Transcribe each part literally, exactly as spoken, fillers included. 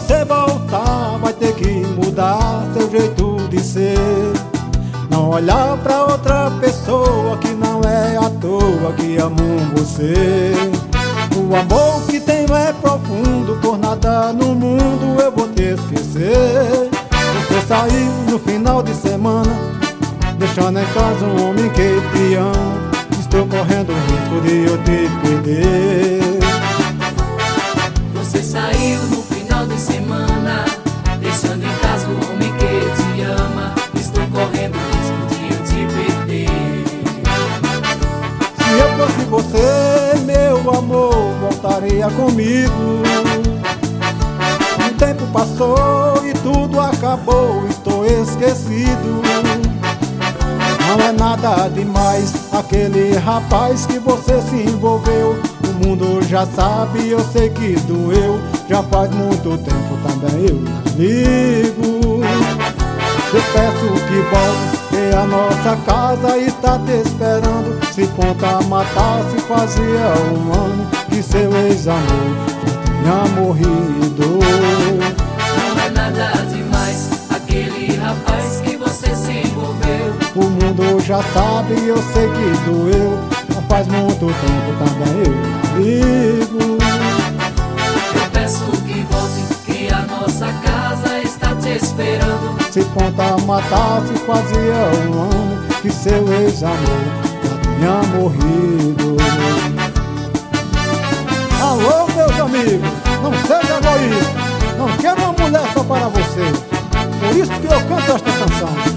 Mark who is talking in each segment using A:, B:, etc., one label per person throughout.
A: você voltar, vai ter que mudar seu jeito de ser. Não olhar pra outra pessoa, que não é à toa que amo você. O amor que tenho é profundo, por nada no mundo eu vou te esquecer. Você saiu no final de semana, deixando em casa um homem que te ama. Estou correndo o risco de eu te perder.
B: Você saiu no final de semana, deixando em casa o homem que te ama. Estou correndo o risco de eu te perder.
A: Se eu fosse você, meu amor, voltaria comigo. O tempo passou e tudo acabou, estou esquecido. Não é nada demais aquele rapaz que você se envolveu. O mundo já sabe, eu sei que doeu. Já faz muito tempo também eu não ligo. Eu peço que volte, que a nossa casa está te esperando. Se conta matasse, fazia um ano que seu ex-amor já tinha morrido.
B: Não é nada demais aquele rapaz que você se envolveu.
A: O mundo já sabe, eu sei que doeu. Já faz muito tempo também eu não ligo.
B: Eu peço que volte, que a nossa casa está te esperando.
A: Se conta matasse, fazia um ano que seu ex-amor já tinha morrido. Alô, meus amigos, não seja egoísta. Não quero uma mulher só para você. Por isso que eu canto esta canção.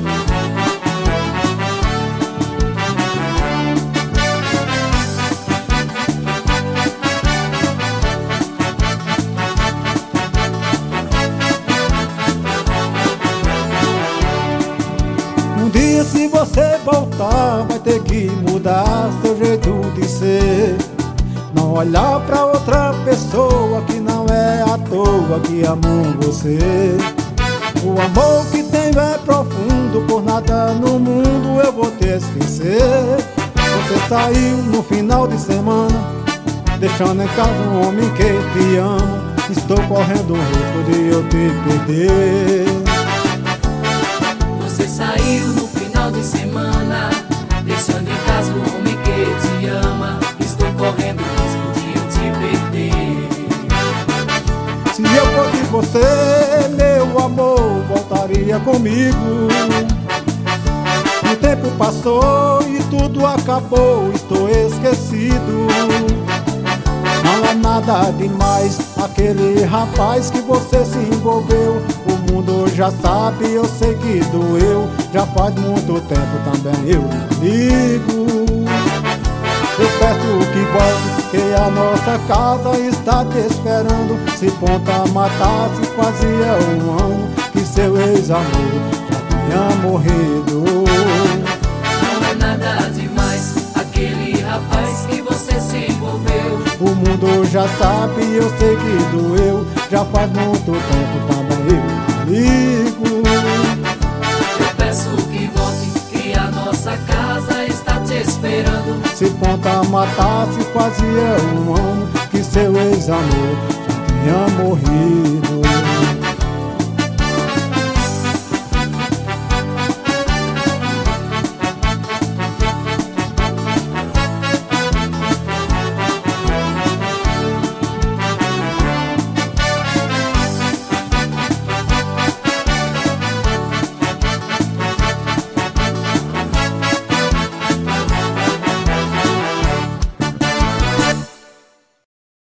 A: Um dia, se você voltar, vai ter que mudar seu jeito de ser. Não olhar pra outra pessoa, que não é à toa que amo você. O amor que tenho é profundo, por nada no mundo eu vou te esquecer. Você saiu no final de semana, deixando em casa um homem que te ama. Estou correndo o risco de eu te perder.
B: Você saiu no final de semana, deixando em casa o homem que te ama. Estou correndo o risco de eu te perder.
A: Se eu fosse você, meu amor, voltaria comigo. O tempo passou e tudo acabou, estou esquecido. Não é nada demais aquele rapaz que você se envolveu. O mundo já sabe, eu sei que doeu. Já faz muito tempo também eu não ligo. Eu peço que volte, que a nossa casa está te esperando. Se ponta matasse, fazia um ano que seu ex-amor já tinha morrido.
B: Não é nada demais aquele rapaz que você se envolveu.
A: O mundo já sabe, eu sei que doeu. Já faz muito tempo também eu não ligo.
B: Eu peço que volte, que a nossa casa está te esperando.
A: Se ponta matasse, fazia um ano que seu ex-amor já tinha morrido.